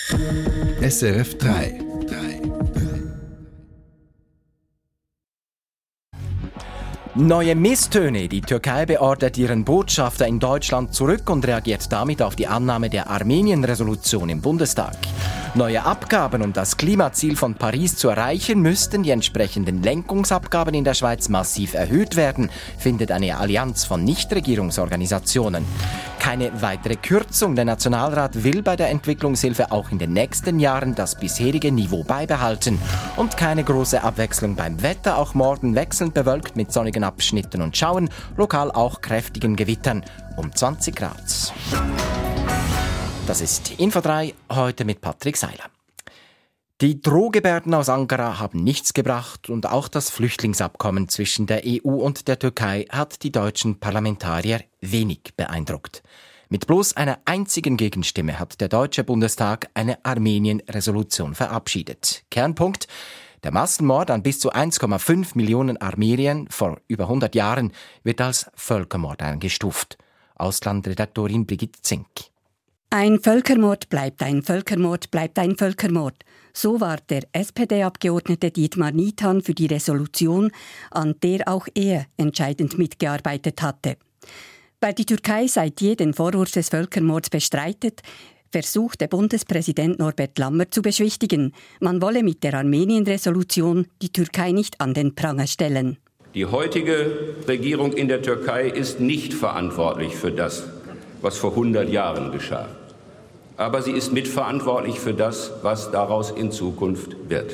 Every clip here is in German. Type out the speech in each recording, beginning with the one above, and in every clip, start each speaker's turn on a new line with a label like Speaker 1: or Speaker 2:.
Speaker 1: SRF 3.
Speaker 2: Neue Misstöne. Die Türkei beordert ihren Botschafter in Deutschland zurück und reagiert damit auf die Annahme der Armenien-Resolution im Bundestag. Neue Abgaben, um das Klimaziel von Paris zu erreichen, müssten die entsprechenden Lenkungsabgaben in der Schweiz massiv erhöht werden, findet eine Allianz von Nichtregierungsorganisationen. Keine weitere Kürzung. Der Nationalrat will bei der Entwicklungshilfe auch in den nächsten Jahren das bisherige Niveau beibehalten. Und keine große Abwechslung beim Wetter. Auch morgen wechselnd bewölkt mit sonnigen Abschnitten und Schauern, lokal auch kräftigen Gewittern um 20 Grad. Das ist Info 3, heute mit Patrick Seiler. Die Drohgebärden aus Ankara haben nichts gebracht und auch das Flüchtlingsabkommen zwischen der EU und der Türkei hat die deutschen Parlamentarier wenig beeindruckt. Mit bloß einer einzigen Gegenstimme hat der Deutsche Bundestag eine Armenien-Resolution verabschiedet. Kernpunkt: der Massenmord an bis zu 1,5 Millionen Armeniern vor über 100 Jahren wird als Völkermord eingestuft. Auslandredaktorin Brigitte Zink.
Speaker 3: Ein Völkermord bleibt ein Völkermord bleibt ein Völkermord. So war der SPD-Abgeordnete Dietmar Niethan für die Resolution, an der auch er entscheidend mitgearbeitet hatte. Weil die Türkei seit je den Vorwurf des Völkermords bestreitet, versuchte Bundespräsident Norbert Lammert zu beschwichtigen, man wolle mit der Armenien-Resolution die Türkei nicht an den Pranger stellen.
Speaker 4: Die heutige Regierung in der Türkei ist nicht verantwortlich für das, was vor 100 Jahren geschah. Aber sie ist mitverantwortlich für das, was daraus in Zukunft wird.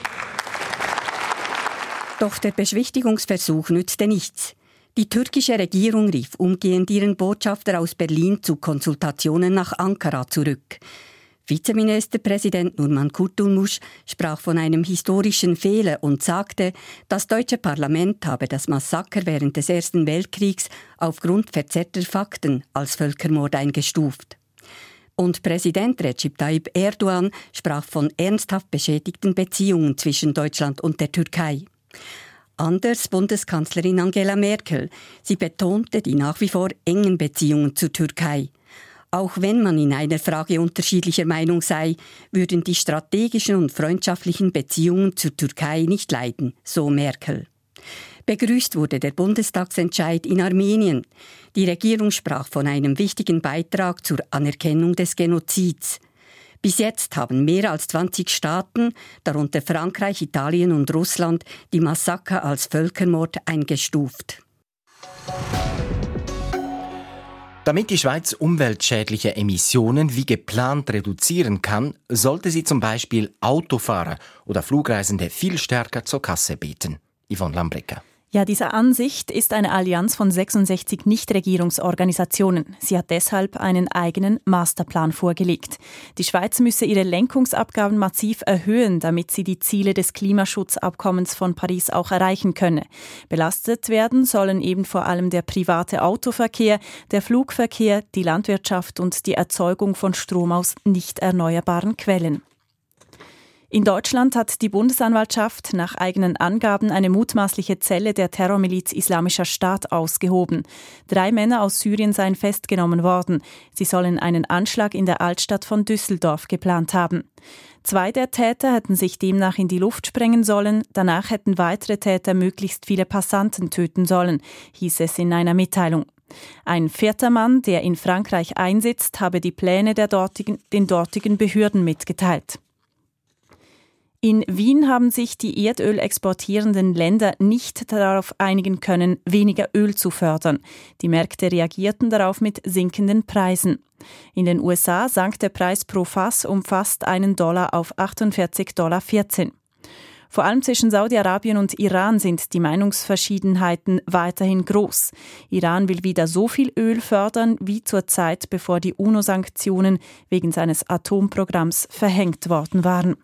Speaker 3: Doch der Beschwichtigungsversuch nützte nichts. Die türkische Regierung rief umgehend ihren Botschafter aus Berlin zu Konsultationen nach Ankara zurück. Vizeministerpräsident Numan Kurtulmuş sprach von einem historischen Fehler und sagte, das deutsche Parlament habe das Massaker während des Ersten Weltkriegs aufgrund verzerrter Fakten als Völkermord eingestuft. Und Präsident Recep Tayyip Erdogan sprach von ernsthaft beschädigten Beziehungen zwischen Deutschland und der Türkei. Anders Bundeskanzlerin Angela Merkel. Sie betonte die nach wie vor engen Beziehungen zur Türkei. Auch wenn man in einer Frage unterschiedlicher Meinung sei, würden die strategischen und freundschaftlichen Beziehungen zur Türkei nicht leiden, so Merkel. Begrüßt wurde der Bundestagsentscheid in Armenien. Die Regierung sprach von einem wichtigen Beitrag zur Anerkennung des Genozids. Bis jetzt haben mehr als 20 Staaten, darunter Frankreich, Italien und Russland, die Massaker als Völkermord eingestuft.
Speaker 2: Damit die Schweiz umweltschädliche Emissionen wie geplant reduzieren kann, sollte sie zum Beispiel Autofahrer oder Flugreisende viel stärker zur Kasse beten. Yvonne Lambrecker.
Speaker 5: Ja, diese Ansicht ist eine Allianz von 66 Nichtregierungsorganisationen. Sie hat deshalb einen eigenen Masterplan vorgelegt. Die Schweiz müsse ihre Lenkungsabgaben massiv erhöhen, damit sie die Ziele des Klimaschutzabkommens von Paris auch erreichen könne. Belastet werden sollen eben vor allem der private Autoverkehr, der Flugverkehr, die Landwirtschaft und die Erzeugung von Strom aus nicht erneuerbaren Quellen. In Deutschland hat die Bundesanwaltschaft nach eigenen Angaben eine mutmaßliche Zelle der Terrormiliz Islamischer Staat ausgehoben. 3 Männer aus Syrien seien festgenommen worden. Sie sollen einen Anschlag in der Altstadt von Düsseldorf geplant haben. 2 der Täter hätten sich demnach in die Luft sprengen sollen. Danach hätten weitere Täter möglichst viele Passanten töten sollen, hieß es in einer Mitteilung. Ein 4. Mann, der in Frankreich einsitzt, habe die Pläne den dortigen Behörden mitgeteilt. In Wien haben sich die Erdöl exportierenden Länder nicht darauf einigen können, weniger Öl zu fördern. Die Märkte reagierten darauf mit sinkenden Preisen. In den USA sank der Preis pro Fass um fast $1 auf $48,14. Vor allem zwischen Saudi-Arabien und Iran sind die Meinungsverschiedenheiten weiterhin groß. Iran will wieder so viel Öl fördern wie zur Zeit, bevor die UNO-Sanktionen wegen seines Atomprogramms verhängt worden waren.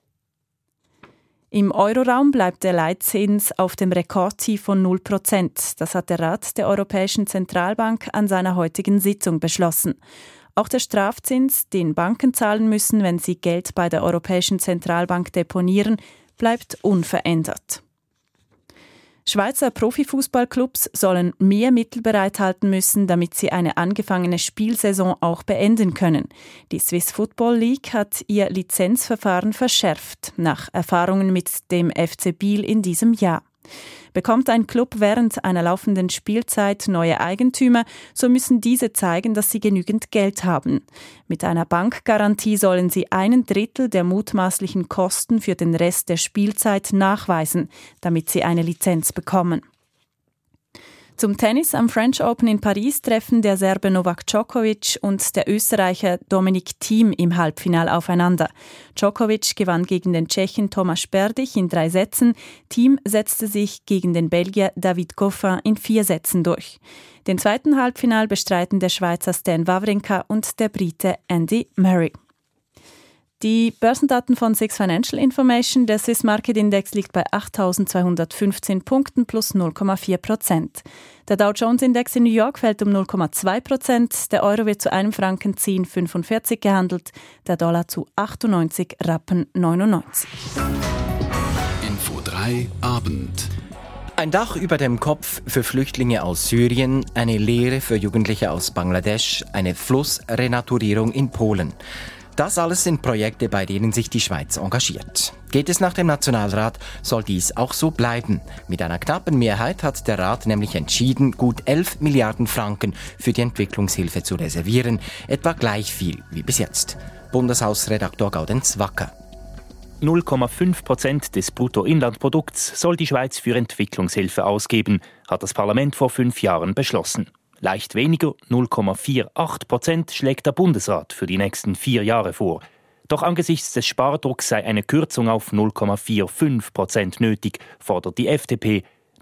Speaker 5: Im Euroraum bleibt der Leitzins auf dem Rekordtief von 0%. Das hat der Rat der Europäischen Zentralbank an seiner heutigen Sitzung beschlossen. Auch der Strafzins, den Banken zahlen müssen, wenn sie Geld bei der Europäischen Zentralbank deponieren, bleibt unverändert. Schweizer Profifußballclubs sollen mehr Mittel bereithalten müssen, damit sie eine angefangene Spielsaison auch beenden können. Die Swiss Football League hat ihr Lizenzverfahren verschärft, nach Erfahrungen mit dem FC Biel in diesem Jahr. Bekommt ein Club während einer laufenden Spielzeit neue Eigentümer, so müssen diese zeigen, dass sie genügend Geld haben. Mit einer Bankgarantie sollen sie 1/3 der mutmaßlichen Kosten für den Rest der Spielzeit nachweisen, damit sie eine Lizenz bekommen. Zum Tennis am French Open in Paris treffen der Serbe Novak Djokovic und der Österreicher Dominic Thiem im Halbfinale aufeinander. Djokovic gewann gegen den Tschechen Tomáš Berdych in 3 Sätzen. Thiem setzte sich gegen den Belgier David Goffin in 4 Sätzen durch. Den zweiten Halbfinal bestreiten der Schweizer Stan Wawrinka und der Brite Andy Murray. Die Börsendaten von SIX Financial Information, der Swiss Market Index liegt bei 8.215 Punkten plus 0,4%. Der Dow Jones Index in New York fällt um 0,2%. Der Euro wird zu einem Franken 10,45 gehandelt, der Dollar zu 98 Rappen 99.
Speaker 1: Info 3 Abend.
Speaker 2: Ein Dach über dem Kopf für Flüchtlinge aus Syrien, eine Lehre für Jugendliche aus Bangladesch, eine Flussrenaturierung in Polen. Das alles sind Projekte, bei denen sich die Schweiz engagiert. Geht es nach dem Nationalrat, soll dies auch so bleiben. Mit einer knappen Mehrheit hat der Rat nämlich entschieden, gut 11 Milliarden Franken für die Entwicklungshilfe zu reservieren, etwa gleich viel wie bis jetzt. Bundeshausredaktor Gaudenz Wacker.
Speaker 6: 0,5% des Bruttoinlandprodukts soll die Schweiz für Entwicklungshilfe ausgeben, hat das Parlament vor 5 Jahren beschlossen. Leicht weniger, 0,48%, schlägt der Bundesrat für die nächsten 4 Jahre vor. Doch angesichts des Spardrucks sei eine Kürzung auf 0,45% nötig, fordert die FDP.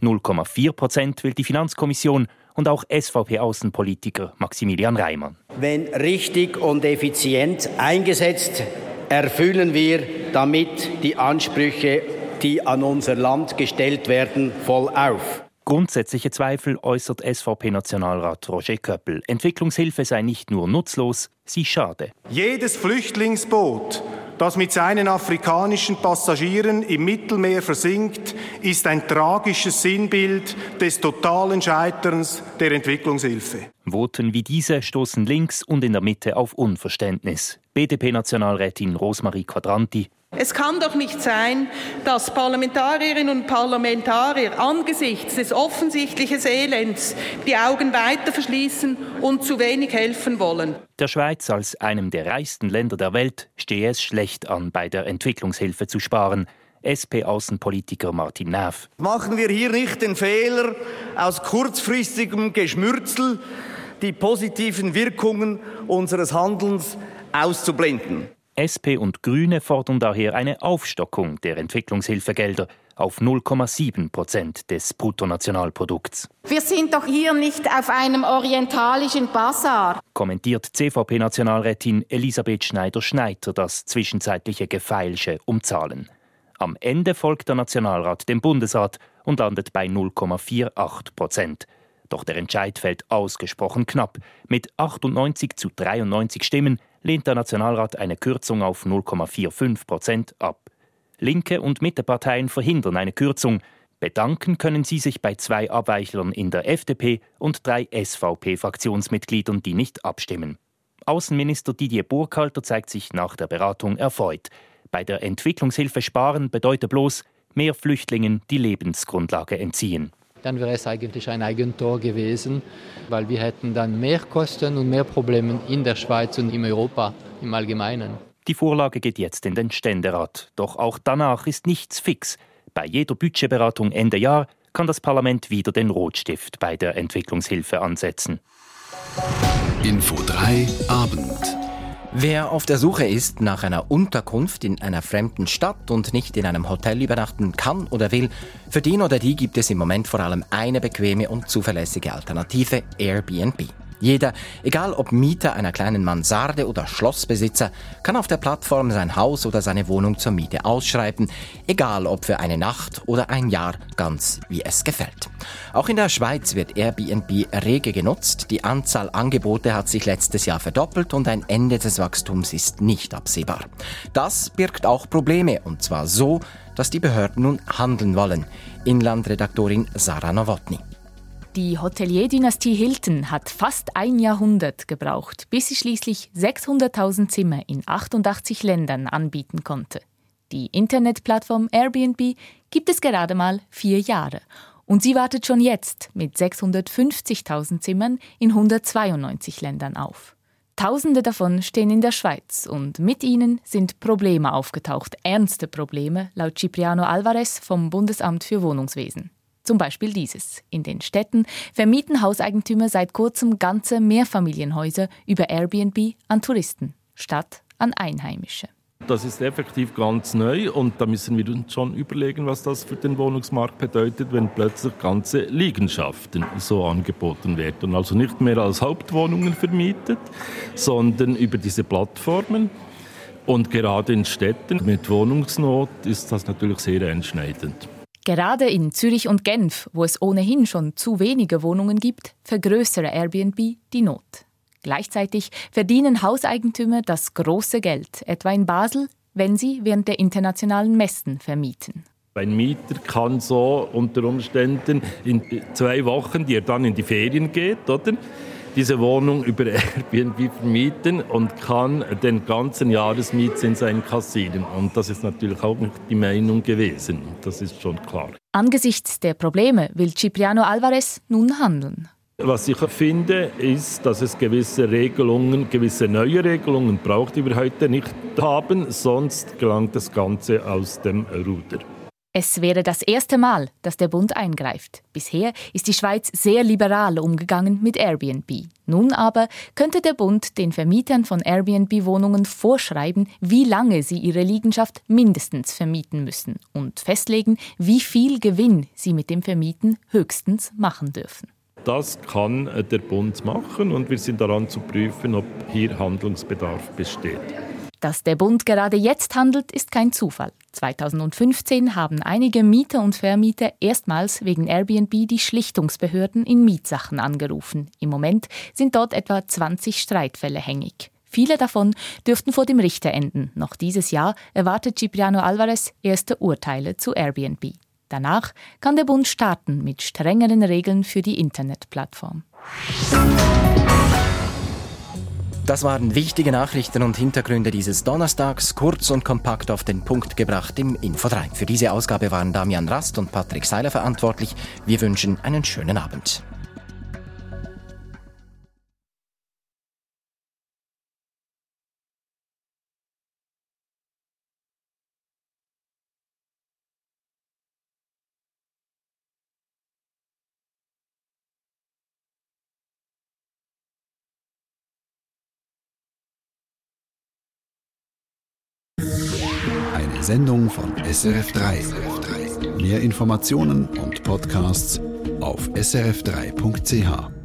Speaker 6: 0,4% will die Finanzkommission und auch SVP-Außenpolitiker Maximilian Reimann.
Speaker 7: Wenn richtig und effizient eingesetzt, erfüllen wir damit die Ansprüche, die an unser Land gestellt werden, voll auf.
Speaker 6: Grundsätzliche Zweifel äußert SVP-Nationalrat Roger Köppel. Entwicklungshilfe sei nicht nur nutzlos, sie schade.
Speaker 8: Jedes Flüchtlingsboot, das mit seinen afrikanischen Passagieren im Mittelmeer versinkt, ist ein tragisches Sinnbild des totalen Scheiterns der Entwicklungshilfe.
Speaker 6: Voten wie diese stoßen links und in der Mitte auf Unverständnis. BDP-Nationalrätin Rosmarie Quadranti.
Speaker 9: Es kann doch nicht sein, dass Parlamentarierinnen und Parlamentarier angesichts des offensichtlichen Elends die Augen weiter verschließen und zu wenig helfen wollen.
Speaker 6: Der Schweiz als einem der reichsten Länder der Welt stehe es schlecht an, bei der Entwicklungshilfe zu sparen. SP-Außenpolitiker Martin Näf.
Speaker 7: Machen wir hier nicht den Fehler, aus kurzfristigem Geschmürzel die positiven Wirkungen unseres Handelns auszublenden.
Speaker 6: SP und Grüne fordern daher eine Aufstockung der Entwicklungshilfegelder auf 0,7% des Bruttonationalprodukts.
Speaker 10: Wir sind doch hier nicht auf einem orientalischen Basar,
Speaker 6: kommentiert CVP-Nationalrätin Elisabeth Schneider-Schneider das zwischenzeitliche Gefeilsche um Zahlen. Am Ende folgt der Nationalrat dem Bundesrat und landet bei 0,48%. Doch der Entscheid fällt ausgesprochen knapp. Mit 98 zu 93 Stimmen lehnt der Nationalrat eine Kürzung auf 0,45% ab. Linke und Mitteparteien verhindern eine Kürzung. Bedanken können sie sich bei 2 Abweichlern in der FDP und 3 SVP-Fraktionsmitgliedern, die nicht abstimmen. Außenminister Didier Burkhalter zeigt sich nach der Beratung erfreut. Bei der Entwicklungshilfe sparen bedeutet bloß, mehr Flüchtlingen die Lebensgrundlage entziehen.
Speaker 11: Dann wäre es eigentlich ein Eigentor gewesen, weil wir hätten dann mehr Kosten und mehr Probleme in der Schweiz und in Europa im Allgemeinen.
Speaker 6: Die Vorlage geht jetzt in den Ständerat. Doch auch danach ist nichts fix. Bei jeder Budgetberatung Ende Jahr kann das Parlament wieder den Rotstift bei der Entwicklungshilfe ansetzen.
Speaker 1: Info 3 Abend.
Speaker 2: Wer auf der Suche ist nach einer Unterkunft in einer fremden Stadt und nicht in einem Hotel übernachten kann oder will, für den oder die gibt es im Moment vor allem eine bequeme und zuverlässige Alternative: Airbnb. Jeder, egal ob Mieter einer kleinen Mansarde oder Schlossbesitzer, kann auf der Plattform sein Haus oder seine Wohnung zur Miete ausschreiben, egal ob für eine Nacht oder ein Jahr, ganz wie es gefällt. Auch in der Schweiz wird Airbnb rege genutzt. Die Anzahl Angebote hat sich letztes Jahr verdoppelt und ein Ende des Wachstums ist nicht absehbar. Das birgt auch Probleme, und zwar so, dass die Behörden nun handeln wollen. Inlandredaktorin Sarah Nowotny.
Speaker 12: Die Hotelier-Dynastie Hilton hat fast ein Jahrhundert gebraucht, bis sie schließlich 600.000 Zimmer in 88 Ländern anbieten konnte. Die Internetplattform Airbnb gibt es gerade mal 4 Jahre. Und sie wartet schon jetzt mit 650.000 Zimmern in 192 Ländern auf. Tausende davon stehen in der Schweiz und mit ihnen sind Probleme aufgetaucht. Ernste Probleme, laut Cipriano Alvarez vom Bundesamt für Wohnungswesen. Zum Beispiel dieses. In den Städten vermieten Hauseigentümer seit kurzem ganze Mehrfamilienhäuser über Airbnb an Touristen, statt an Einheimische.
Speaker 13: Das ist effektiv ganz neu und da müssen wir uns schon überlegen, was das für den Wohnungsmarkt bedeutet, wenn plötzlich ganze Liegenschaften so angeboten werden. Also nicht mehr als Hauptwohnungen vermietet, sondern über diese Plattformen. Und gerade in Städten mit Wohnungsnot ist das natürlich sehr einschneidend.
Speaker 12: Gerade in Zürich und Genf, wo es ohnehin schon zu wenige Wohnungen gibt, vergrößere Airbnb die Not. Gleichzeitig verdienen Hauseigentümer das große Geld, etwa in Basel, wenn sie während der internationalen Messen vermieten.
Speaker 13: Ein Mieter kann so unter Umständen in 2 Wochen, die er dann in die Ferien geht, oder, diese Wohnung über Airbnb vermieten und kann den ganzen Jahresmietzins einkassieren. Und das ist natürlich auch nicht die Meinung gewesen. Das ist schon klar.
Speaker 12: Angesichts der Probleme will Cipriano Alvarez nun handeln.
Speaker 13: Was ich finde, ist, dass es gewisse neue Regelungen braucht, die wir heute nicht haben. Sonst gelangt das Ganze aus dem Ruder.
Speaker 12: Es wäre das erste Mal, dass der Bund eingreift. Bisher ist die Schweiz sehr liberal umgegangen mit Airbnb. Nun aber könnte der Bund den Vermietern von Airbnb-Wohnungen vorschreiben, wie lange sie ihre Liegenschaft mindestens vermieten müssen und festlegen, wie viel Gewinn sie mit dem Vermieten höchstens machen dürfen.
Speaker 13: Das kann der Bund machen und wir sind daran zu prüfen, ob hier Handlungsbedarf besteht.
Speaker 12: Dass der Bund gerade jetzt handelt, ist kein Zufall. 2015 haben einige Mieter und Vermieter erstmals wegen Airbnb die Schlichtungsbehörden in Mietsachen angerufen. Im Moment sind dort etwa 20 Streitfälle hängig. Viele davon dürften vor dem Richter enden. Noch dieses Jahr erwartet Cipriano Alvarez erste Urteile zu Airbnb. Danach kann der Bund starten mit strengeren Regeln für die Internetplattform.
Speaker 2: Das waren wichtige Nachrichten und Hintergründe dieses Donnerstags, kurz und kompakt auf den Punkt gebracht im Info 3. Für diese Ausgabe waren Damian Rast und Patrick Seiler verantwortlich. Wir wünschen einen schönen Abend.
Speaker 1: Eine Sendung von SRF3. Mehr Informationen und Podcasts auf srf3.ch.